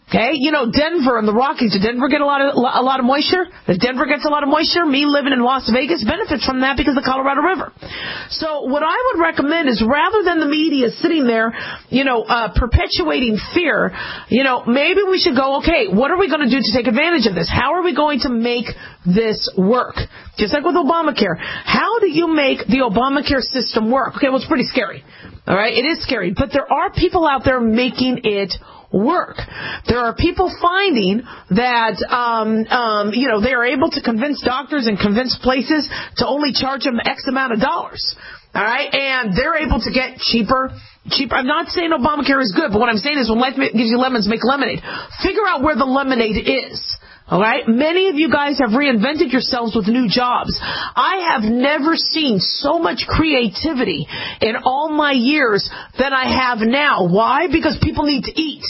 Okay, you know, Denver and the Rockies. Did Denver get a lot of a lot of moisture? If Denver gets a lot of moisture, me living in Las Vegas benefits from that because of the Colorado River. So what I would recommend is rather than the media sitting there, you know, uh, perpetuating fear, you know, maybe we should go, okay, what are we going to do to take advantage of this? How are we going to make this work? Just like with Obamacare. How do you make the Obamacare system work? Okay, well, it's pretty scary. All right, it is scary. But there are people out there making it work. There are people finding that, um, um, you know, they are able to convince doctors and convince places to only charge them X amount of dollars. All right, and they're able to get cheaper, cheaper. I'm not saying Obamacare is good, but what I'm saying is when life gives you lemons, make lemonade. Figure out where the lemonade is. All right, many of you guys have reinvented yourselves with new jobs. I have never seen so much creativity in all my years than I have now. Why? Because people need to eat.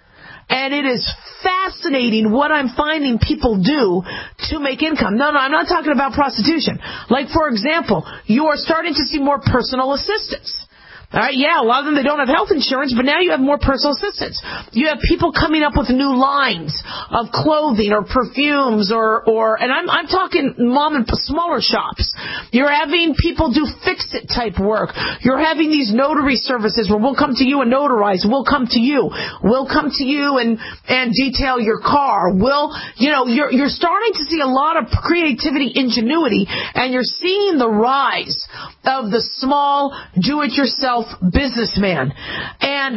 And it is fascinating what I'm finding people do to make income. No, no, I'm not talking about prostitution. Like, for example, you are starting to see more personal assistants. All right, yeah, a lot of them, they don't have health insurance, but now you have more personal assistants. You have people coming up with new lines of clothing or perfumes or, or and I'm, I'm talking mom and smaller shops. You're having people do fix-it type work. You're having these notary services where we'll come to you and notarize. We'll come to you. We'll come to you and, and detail your car. We'll, you know, you're, you're starting to see a lot of creativity, ingenuity, and you're seeing the rise of the small do-it-yourself businessman. And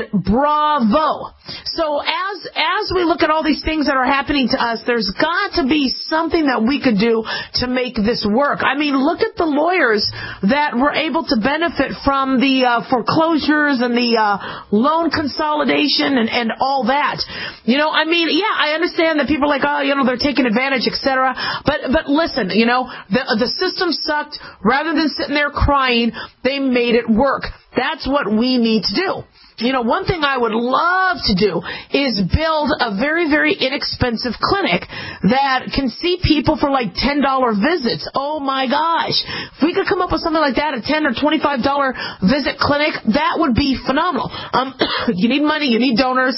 bravo. So as as we look at all these things that are happening to us, there's got to be something that we could do to make this work. I mean, look at the lawyers that were able to benefit from the uh, foreclosures and the uh, loan consolidation and, and all that. You know, I mean, yeah, I understand that people are like, oh, you know, they're taking advantage, et cetera. But but listen, you know, the the system sucked. Rather than sitting there crying, they made it work. That's what we need to do. You know, one thing I would love to do is build a very, very inexpensive clinic that can see people for like ten dollars visits. Oh my gosh. If we could come up with something like that, a ten dollars or twenty-five dollars visit clinic, that would be phenomenal. Um, you need money, you need donors.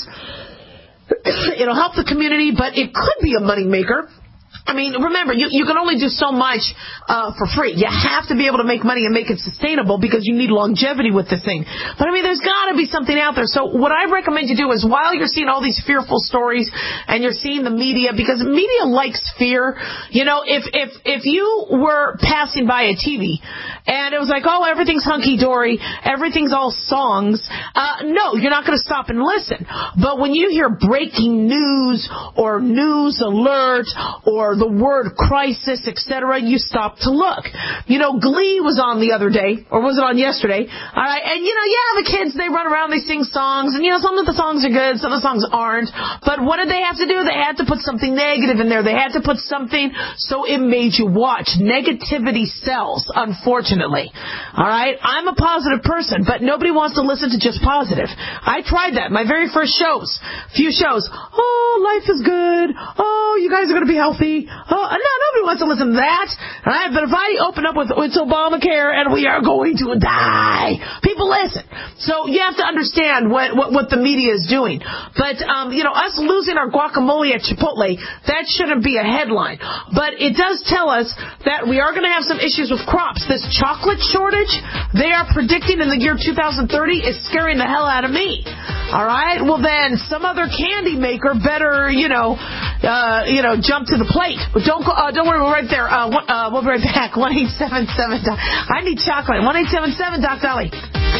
It'll help the community, but it could be a money maker. I mean, remember, you, you can only do so much uh, for free. You have to be able to make money and make it sustainable because you need longevity with this thing. But, I mean, there's got to be something out there. So what I recommend you do is while you're seeing all these fearful stories and you're seeing the media, because media likes fear, you know, if if if you were passing by a T V and it was like, oh, everything's hunky-dory, everything's all songs, uh, no, you're not going to stop and listen. But when you hear breaking news or news alert or the word crisis, et cetera, you stop to look. You know, Glee was on the other day, or was it on yesterday? All right, and you know, yeah, the kids, they run around, they sing songs, and you know, some of the songs are good, some of the songs aren't. But what did they have to do? They had to put something negative in there. They had to put something so it made you watch. Negativity sells, unfortunately. All right, I'm a positive person, but nobody wants to listen to just positive. I tried that. My very first shows, few shows. Oh, life is good. Oh, you guys are going to be healthy. Oh, no, nobody wants to listen to that. All right, but if I open up with it's Obamacare and we are going to die, people listen. So you have to understand what, what, what the media is doing. But, um, you know, us losing our guacamole at Chipotle, that shouldn't be a headline. But it does tell us that we are going to have some issues with crops. This chocolate shortage, they are predicting in the year two thousand thirty is scaring the hell out of me. All right, well then some other candy maker better, you know, uh, you know, jump to the plate. But don't go, uh, don't worry, we're right there. Uh, one, uh, we'll be right back. one eight seven seven I need chocolate. one eight seven seven Doc Dolly.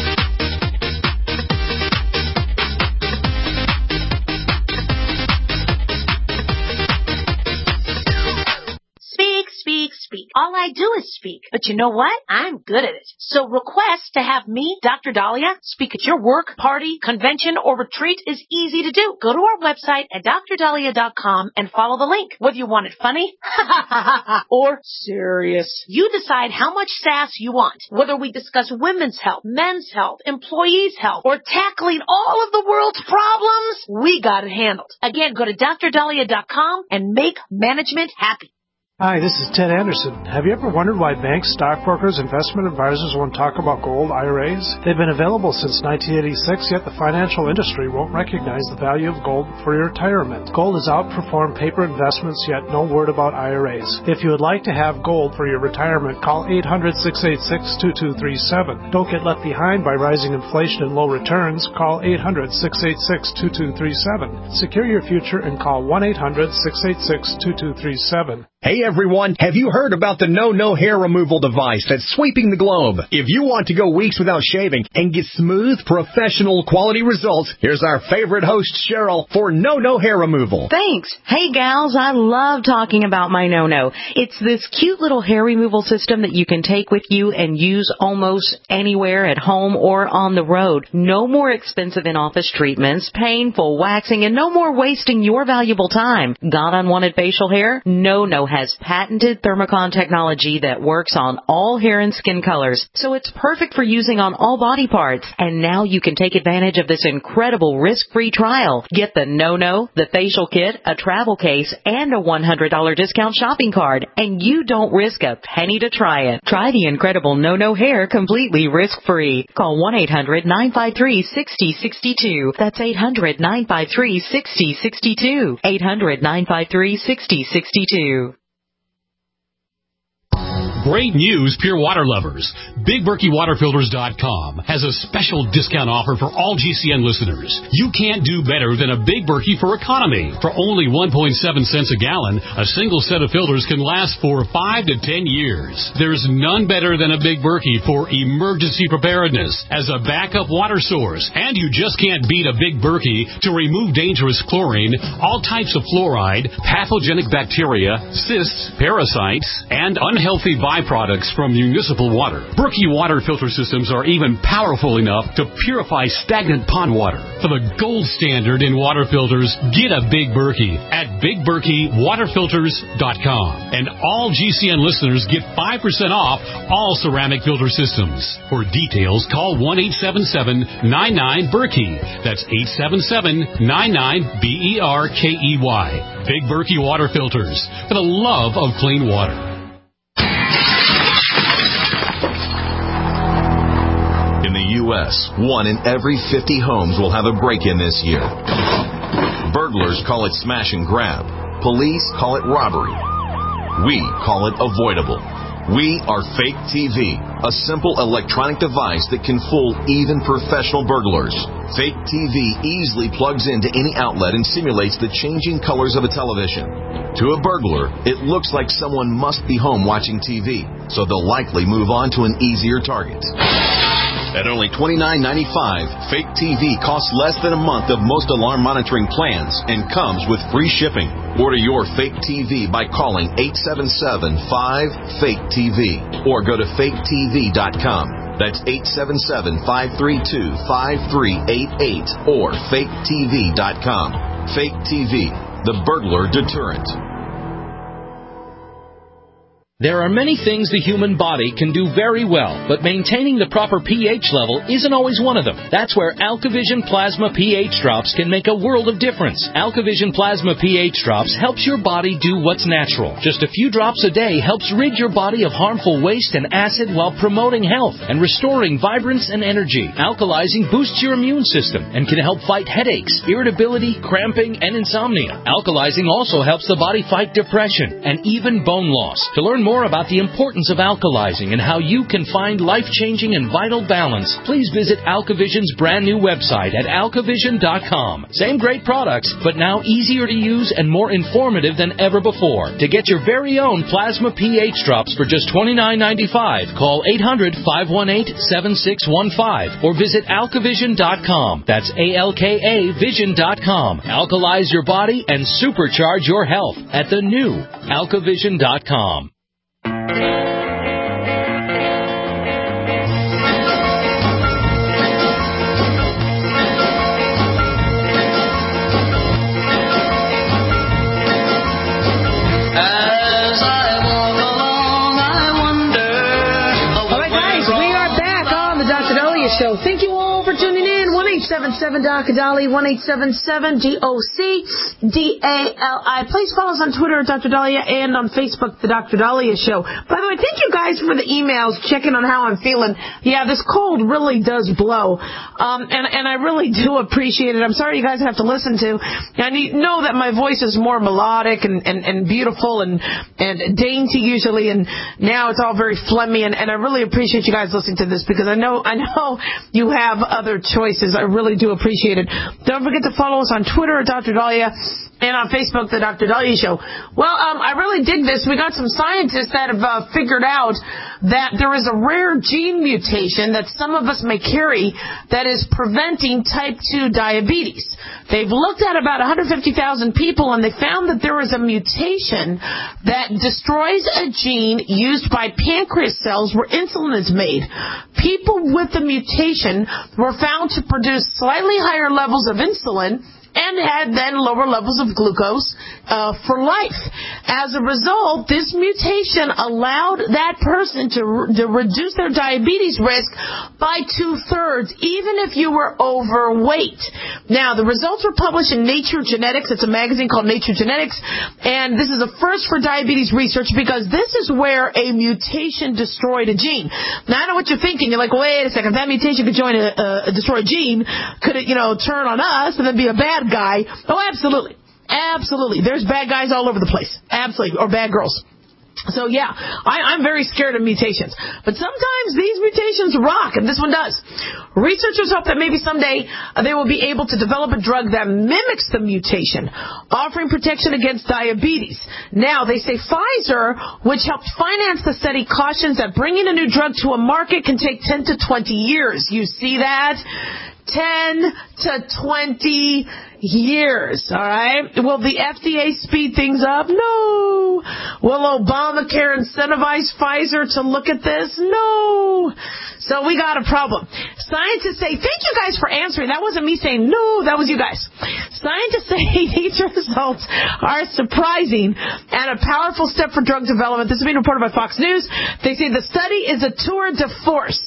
Speak, speak, speak. All I do is speak. But you know what? I'm good at it. So request to have me, Doctor Dahlia, speak at your work, party, convention, or retreat is easy to do. Go to our website at D R dahlia dot com and follow the link. Whether you want it funny or serious, you decide how much sass you want. Whether we discuss women's health, men's health, employees' health, or tackling all of the world's problems, we got it handled. Again, go to D R dahlia dot com and make management happy. Hi, this is Ted Anderson. Have you ever wondered why banks, stockbrokers, investment advisors won't talk about gold I R As? They've been available since nineteen eighty-six, yet the financial industry won't recognize the value of gold for your retirement. Gold has outperformed paper investments, yet no word about I R As. If you would like to have gold for your retirement, call eight hundred, six eight six, two two three seven. Don't get left behind by rising inflation and low returns. Call eight hundred, six eight six, two two three seven. Secure your future and call one eight hundred, six eight six, two two three seven. Hey everyone, have you heard about the No No hair removal device that's sweeping the globe? If you want to go weeks without shaving and get smooth, professional quality results, here's our favorite host, Cheryl, for No No hair removal. Thanks. Hey gals, I love talking about my No No. It's this cute little hair removal system that you can take with you and use almost anywhere at home or on the road. No more expensive in-office treatments, painful waxing, and no more wasting your valuable time. Got unwanted facial hair? No No has patented Thermocon technology that works on all hair and skin colors, so it's perfect for using on all body parts. And now you can take advantage of this incredible risk-free trial. Get the No No, the facial kit, a travel case, and a one hundred dollars discount shopping card, and you don't risk a penny to try it. Try the incredible No No hair completely risk-free. Call one eight hundred, nine five three, six zero six two. That's eight hundred, nine five three, six zero six two. eight hundred, nine five three, six zero six two. Great news, Pure Water lovers. Big Berkey Water Filters dot com has a special discount offer for all G C N listeners. You can't do better than a Big Berkey for economy. For only one point seven cents a gallon, a single set of filters can last for five to ten years. There's none better than a Big Berkey for emergency preparedness as a backup water source. And you just can't beat a Big Berkey to remove dangerous chlorine, all types of fluoride, pathogenic bacteria, cysts, parasites, and unhealthy byproducts from municipal water. Berkey water filter systems are even powerful enough to purify stagnant pond water. For the gold standard in water filters, get a Big Berkey at Big Berkey Water Filters dot com. And all G C N listeners get five percent off all ceramic filter systems. For details, call one eight seven seven, nine nine, Berkey. That's eight seven seven, nine nine, B E R K E Y. Big Berkey Water Filters, for the love of clean water. In the U S, one in every fifty homes will have a break-in this year. Burglars call it smash and grab. Police call it robbery. We call it avoidable. We are Fake T V, a simple electronic device that can fool even professional burglars. Fake T V easily plugs into any outlet and simulates the changing colors of a television. To a burglar, it looks like someone must be home watching T V, so they'll likely move on to an easier target. At only twenty-nine ninety-five, Fake T V costs less than a month of most alarm monitoring plans and comes with free shipping. Order your Fake T V by calling eight seven seven, five, fake T V or go to fake T V dot com. That's eight seven seven, five three two, five three eight eight or fake T V dot com. Fake T V, the burglar deterrent. There are many things the human body can do very well, but maintaining the proper pH level isn't always one of them. That's where AlkaVision Plasma pH Drops can make a world of difference. AlkaVision Plasma pH Drops helps your body do what's natural. Just a few drops a day helps rid your body of harmful waste and acid while promoting health and restoring vibrance and energy. Alkalizing boosts your immune system and can help fight headaches, irritability, cramping, and insomnia. Alkalizing also helps the body fight depression and even bone loss. To learn more about the importance of alkalizing and how you can find life-changing and vital balance, please visit AlkaVision's brand new website at alka vision dot com. Same great products, but now easier to use and more informative than ever before. To get your very own Plasma pH Drops for just twenty-nine ninety-five, call eight hundred, five one eight, seven six one five or visit alka vision dot com. That's A L K A vision dot com. Alkalize your body and supercharge your health at the new alka vision dot com. Show. Thank you all for tuning in. one eight seven seven D O C A D A L Y, one eight seven seven D O C D A L I. Please follow us on Twitter at Doctor Dahlia and on Facebook, The Doctor Dahlia Show. By the way, thank you guys for the emails checking on how I'm feeling. Yeah, this cold really does blow. Um, and, and I really do appreciate it. I'm sorry you guys have to listen to. I need, know that my voice is more melodic and, and, and beautiful and, and dainty usually, and now it's all very phlegmy, and, and I really appreciate you guys listening to this because I know I know you have other choices. I really do appreciate it. Don't forget to follow us on Twitter at Doctor Dahlia and on Facebook, The Doctor Dahlia Show. Well, um, I really dig this. We got some scientists that have uh, figured out that there is a rare gene mutation that some of us may carry that is preventing type two diabetes. They've looked at about one hundred fifty thousand people, and they found that there is a mutation that destroys a gene used by pancreas cells where insulin is made. People with the mutation were found to produce slightly higher levels of insulin and had then lower levels of glucose uh, for life. As a result, this mutation allowed that person to, re- to reduce their diabetes risk by two-thirds, even if you were overweight. Now, the results were published in Nature Genetics. It's a magazine called Nature Genetics, and this is a first for diabetes research because this is where a mutation destroyed a gene. Now, I know what you're thinking. You're like, wait a second, if that mutation could join a, a destroy a gene, could it, you know, turn on us and then be a bad guy? Oh, absolutely. Absolutely. There's bad guys all over the place. Absolutely. Or bad girls. So, yeah, I, I'm very scared of mutations. But sometimes these mutations rock, and this one does. Researchers hope that maybe someday uh, they will be able to develop a drug that mimics the mutation, offering protection against diabetes. Now, they say Pfizer, which helped finance the study, cautions that bringing a new drug to a market can take ten to twenty years. You see that? ten to twenty years, all right? Will the F D A speed things up? No. Will Obamacare incentivize Pfizer to look at this? No. So we got a problem. Scientists say, thank you guys for answering. That wasn't me saying no, that was you guys. Scientists say these results are surprising and a powerful step for drug development. This is being reported by Fox News. They say the study is a tour de force.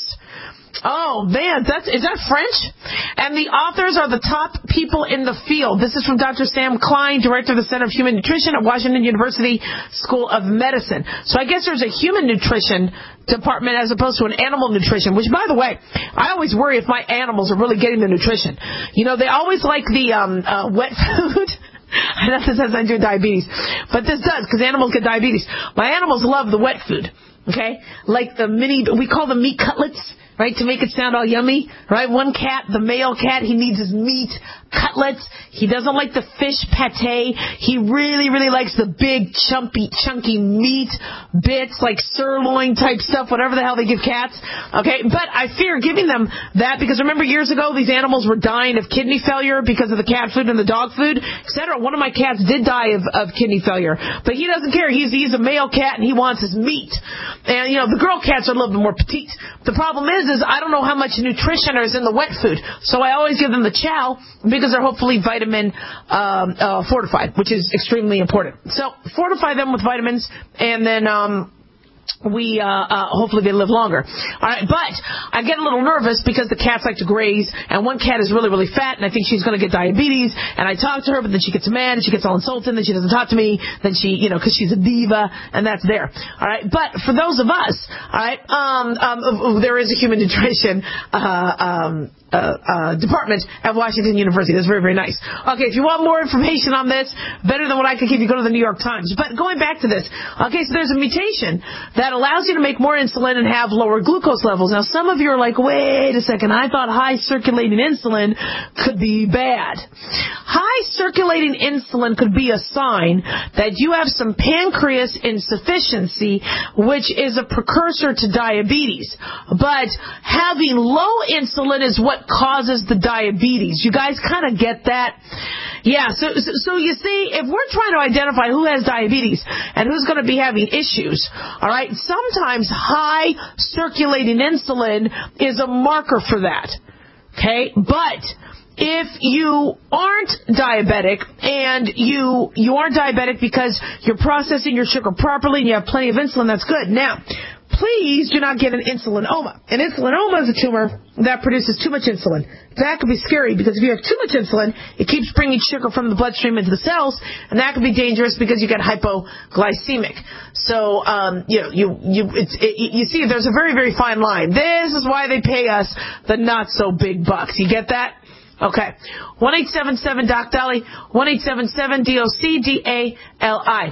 Oh, man, that's, is that French? And the authors are the top people in the field. This is from Doctor Sam Klein, director of the Center of Human Nutrition at Washington University School of Medicine. So I guess there's a human nutrition department as opposed to an animal nutrition, which, by the way, I always worry if my animals are really getting the nutrition. You know, they always like the um, uh, wet food. I know this has nothing to do with diabetes, but this does because animals get diabetes. My animals love the wet food, okay? Like the mini, we call them meat cutlets. Right, to make it sound all yummy, right? One cat, the male cat, he needs his meat cutlets. He doesn't like the fish pate. He really, really likes the big, chumpy, chunky meat bits, like sirloin type stuff, whatever the hell they give cats. Okay, but I fear giving them that because remember years ago these animals were dying of kidney failure because of the cat food and the dog food, et cetera. One of my cats did die of, of kidney failure, but he doesn't care. He's he's a male cat and he wants his meat. And you know the girl cats are a little bit more petite. The problem is, is I don't know how much nutrition is in the wet food, so I always give them the chow because they're hopefully vitamin um, uh, fortified, which is extremely important. So fortify them with vitamins, and then um, we uh, uh, hopefully they live longer. All right, but I get a little nervous because the cats like to graze, and one cat is really, really fat, and I think she's going to get diabetes. And I talk to her, but then she gets mad, and she gets all insulted, and then she doesn't talk to me. Then she, you know, because she's a diva, and that's there. All right, but for those of us, all right, um, um, there is a human nutrition uh, um, uh, uh, department at Washington University. That's very, very nice. Okay, if you want more information on this, better than what I could give you, go to the New York Times. But going back to this, okay, so there's a mutation that allows you to make more insulin and have lower glucose levels. Now, some of you are like, wait a second, I thought high circulating insulin could be bad. High circulating insulin could be a sign that you have some pancreas insufficiency, which is a precursor to diabetes. But having low insulin is what causes the diabetes. You guys kind of get that? Yeah, so, so so you see, if we're trying to identify who has diabetes and who's going to be having issues, all right, sometimes high circulating insulin is a marker for that, okay? But if you aren't diabetic and you you aren't diabetic because you're processing your sugar properly and you have plenty of insulin, that's good. Now, please do not get an insulinoma. An insulinoma is a tumor that produces too much insulin. That could be scary because if you have too much insulin, it keeps bringing sugar from the bloodstream into the cells, and that could be dangerous because you get hypoglycemic. So, um, you know, you you it's, it, you see, there's a very, very fine line. This is why they pay us the not so big bucks. You get that? Okay. one eight seven seven Doc Dolly, one eight seven seven D O C D A L I.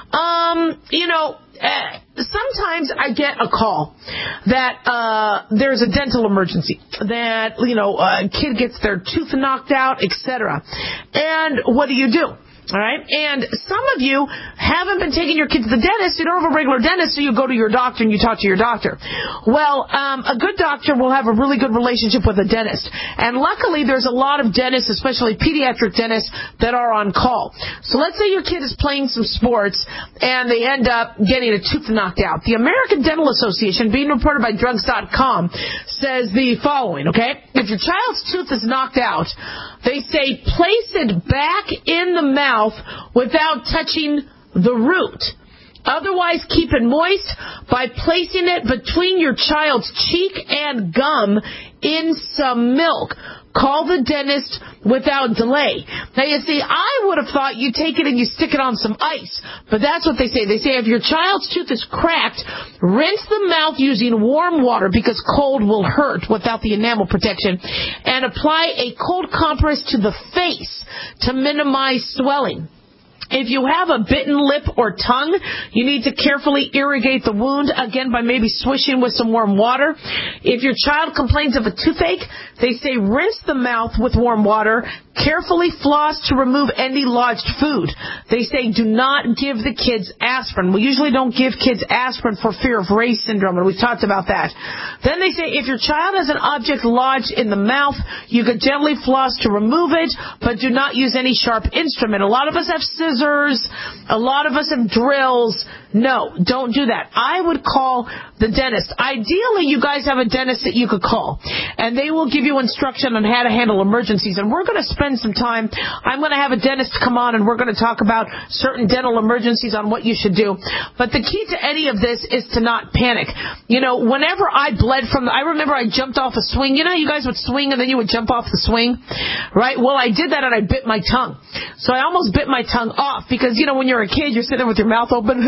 Um, you know, uh, sometimes I get a call that uh there's a dental emergency, that, you know, a kid gets their tooth knocked out, et cetera. And what do you do? All right, and some of you haven't been taking your kid to the dentist. You don't have a regular dentist, so you go to your doctor and you talk to your doctor. Well, um, a good doctor will have a really good relationship with a dentist. And luckily, there's a lot of dentists, especially pediatric dentists, that are on call. So let's say your kid is playing some sports and they end up getting a tooth knocked out. The American Dental Association, being reported by drugs dot com, says the following, okay? If your child's tooth is knocked out, they say place it back in the mouth without touching the root. Otherwise, keep it moist by placing it between your child's cheek and gum in some milk. Call the dentist without delay. Now, you see, I would have thought you take it and you stick it on some ice. But that's what they say. They say if your child's tooth is cracked, rinse the mouth using warm water because cold will hurt without the enamel protection. And apply a cold compress to the face to minimize swelling. If you have a bitten lip or tongue, you need to carefully irrigate the wound, again, by maybe swishing with some warm water. If your child complains of a toothache, they say rinse the mouth with warm water, carefully floss to remove any lodged food. They say do not give the kids aspirin. We usually don't give kids aspirin for fear of Ray's syndrome, and we've talked about that. Then they say if your child has an object lodged in the mouth, you could gently floss to remove it, but do not use any sharp instrument. A lot of us have scissors. A lot of us have drills. No, don't do that. I would call the dentist. Ideally, you guys have a dentist that you could call, and they will give you instruction on how to handle emergencies. And we're going to spend some time. I'm going to have a dentist come on, and we're going to talk about certain dental emergencies on what you should do. But the key to any of this is to not panic. You know, whenever I bled from the, I remember I jumped off a swing. You know, you guys would swing, and then you would jump off the swing, right? Well, I did that, and I bit my tongue. So I almost bit my tongue off because, you know, when you're a kid, you're sitting there with your mouth open,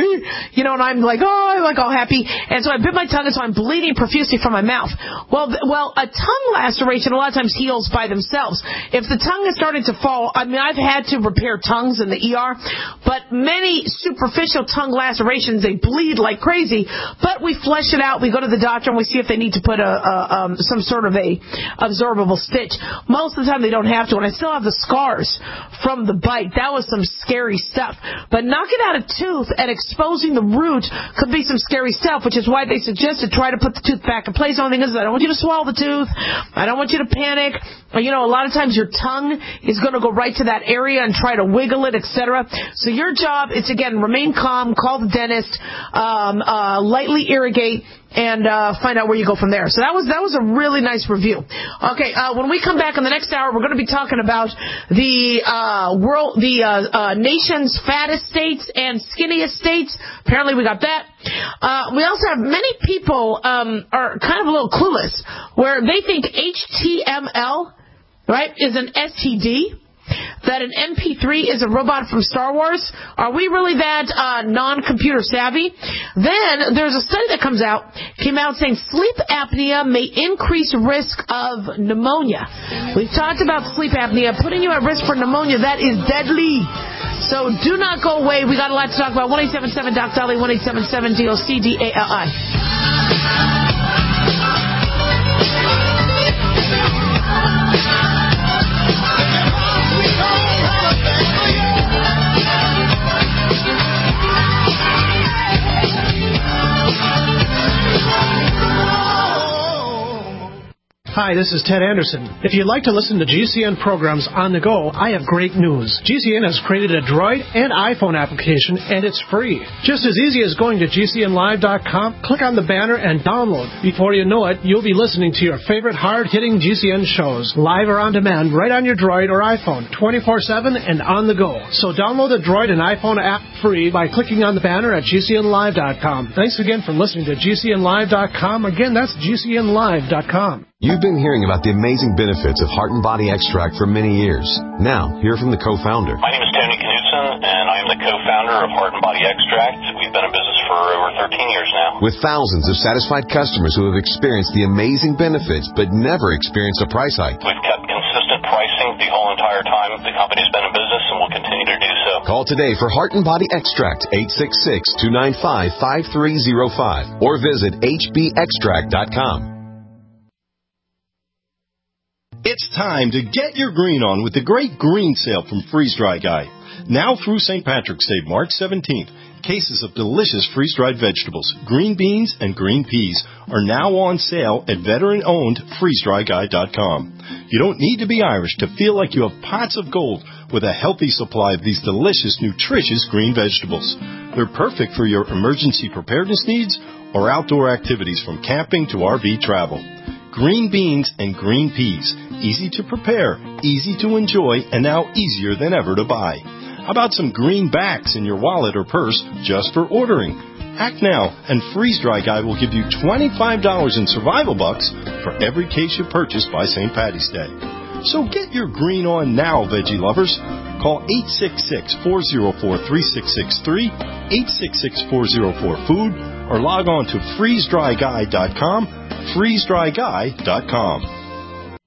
you know, and I'm like, oh, I'm like all happy. And so I bit my tongue, and so I'm bleeding profusely from my mouth. Well, th- well, a tongue laceration a lot of times heals by themselves. If the tongue is starting to fall, I mean, I've had to repair tongues in the E R, but many superficial tongue lacerations, they bleed like crazy, but we flesh it out. We go to the doctor, and we see if they need to put a, a um, some sort of a absorbable stitch. Most of the time, they don't have to, and I still have the scars from the bite. That was some scary stuff. But knocking out a tooth and exposing the root could be some scary stuff, which is why they suggested try to put the tooth back in place. The only thing is, I don't want you to swallow the tooth. I don't want you to panic. You know, a lot of times your tongue is going to go right to that area and try to wiggle it, et cetera. So your job is, again, remain calm, call the dentist, um, uh, lightly irrigate, and uh, find out where you go from there. So that was that was a really nice review. Okay, uh, when we come back in the next hour, we're going to be talking about the uh, world, the uh, uh, nation's fattest states and skinniest states. Apparently, we got that. Uh, we also have many people um, are kind of a little clueless, where they think H T M L, right, is an S T D. That an M P three is a robot from Star Wars. Are we really that uh, non-computer savvy? Then there's a study that comes out, came out saying sleep apnea may increase risk of pneumonia. We've talked about sleep apnea, putting you at risk for pneumonia. That is deadly. So do not go away. We got a lot to talk about. one eight seven seven Doc Dolly, one eight seven seven D O C D A L I. Hi, this is Ted Anderson. If you'd like to listen to G C N programs on the go, I have great news. G C N has created a Droid and iPhone application, and it's free. Just as easy as going to G C N live dot com, click on the banner, and download. Before you know it, you'll be listening to your favorite hard-hitting G C N shows, live or on demand, right on your Droid or iPhone, twenty-four seven and on the go. So download the Droid and iPhone app free by clicking on the banner at G C N live dot com. Thanks again for listening to G C N live dot com. Again, that's G C N live dot com. You've been hearing about the amazing benefits of Heart and Body Extract for many years. Now, hear from the co-founder. My name is Tony Knudsen, and I am the co-founder of Heart and Body Extract. We've been in business for over thirteen years now. With thousands of satisfied customers who have experienced the amazing benefits but never experienced a price hike. We've kept consistent pricing the whole entire time the company's been in business, and will continue to do so. Call today for Heart and Body Extract, eight six six, two nine five, five three zero five, or visit H B extract dot com. It's time to get your green on with the great green sale from Freeze Dry Guy. Now through Saint Patrick's Day, March seventeenth, cases of delicious freeze-dried vegetables, green beans, and green peas are now on sale at veteran-owned freeze dry guy dot com. You don't need to be Irish to feel like you have pots of gold with a healthy supply of these delicious, nutritious green vegetables. They're perfect for your emergency preparedness needs or outdoor activities from camping to R V travel. Green beans and green peas. Easy to prepare, easy to enjoy, and now easier than ever to buy. How about some greenbacks in your wallet or purse just for ordering? Act now, and Freeze Dry Guy will give you twenty-five dollars in survival bucks for every case you purchase by Saint Patty's Day. So get your green on now, veggie lovers. Call eight six six, four zero four, three six six three, eight six six, four zero four, food, or log on to freeze dry guy dot com, freeze dry guy dot com.